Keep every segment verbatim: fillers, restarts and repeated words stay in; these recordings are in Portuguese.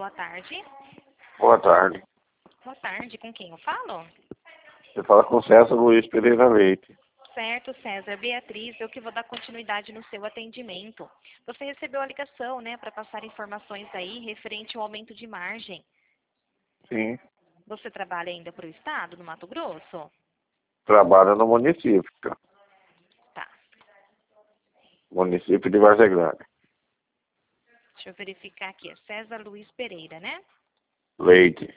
boa tarde. Boa tarde. Boa tarde, com quem eu falo? Você fala com César Luiz Pereira Leite. Certo, César. Beatriz, eu que vou dar continuidade no seu atendimento. Você recebeu a ligação, né, para passar informações aí referente ao aumento de margem. Sim. Você trabalha ainda para o Estado, no Mato Grosso? Trabalho no município. Tá. Município de Várzea Grande. Deixa eu verificar aqui. É César Luiz Pereira, né? Leite.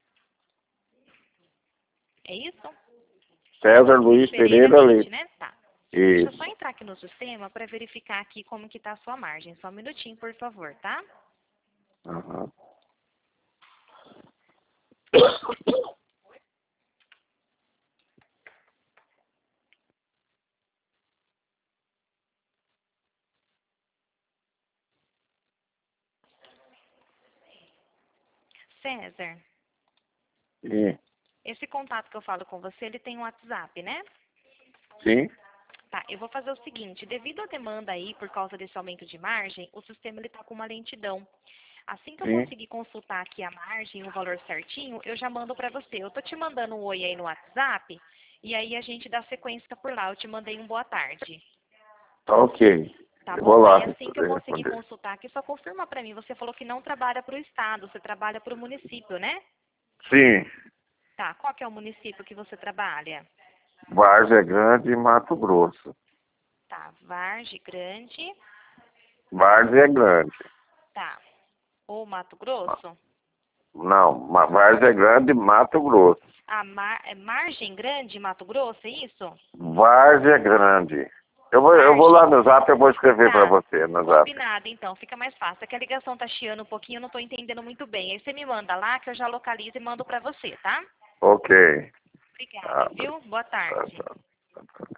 É isso? César Luiz Pereira, Pereira Leite, Leite. né? Tá. Deixa eu Isso. só entrar aqui no sistema para verificar aqui como que tá a sua margem. Só um minutinho, por favor, tá? Uhum. César, Sim. esse contato que eu falo com você, ele tem um WhatsApp, né? Sim. Tá, eu vou fazer o seguinte, devido à demanda aí, por causa desse aumento de margem, o sistema ele tá com uma lentidão. Assim que eu Sim. conseguir consultar aqui a margem, o valor certinho, eu já mando pra você. Eu tô te mandando um oi aí no WhatsApp, e aí a gente dá sequência por lá. Eu te mandei um boa tarde. Tá ok. Tá Eu vou bom? lá Aí assim que eu conseguir responder. consultar aqui, só confirma pra mim. Você falou que não trabalha pro estado, você trabalha pro município, né? Sim. Tá, qual que é o município que você trabalha? Várzea Grande, Mato Grosso. Tá, Vargem Grande, Várzea Grande. tá. Ou Mato Grosso? Não, Ma- Várzea Grande, Mato Grosso. Ah, Mar, é Margem Grande, Mato Grosso, é isso? Várzea Grande. Eu vou, eu vou lá no Zap, eu vou escrever para Tá, você no Zap. combinado então, fica mais fácil. É que a ligação tá chiando um pouquinho, eu não tô entendendo muito bem. Aí você me manda lá que eu já localizo e mando pra você, tá? Ok. Obrigada, Tá, viu? Boa tá, tarde. tá, tá.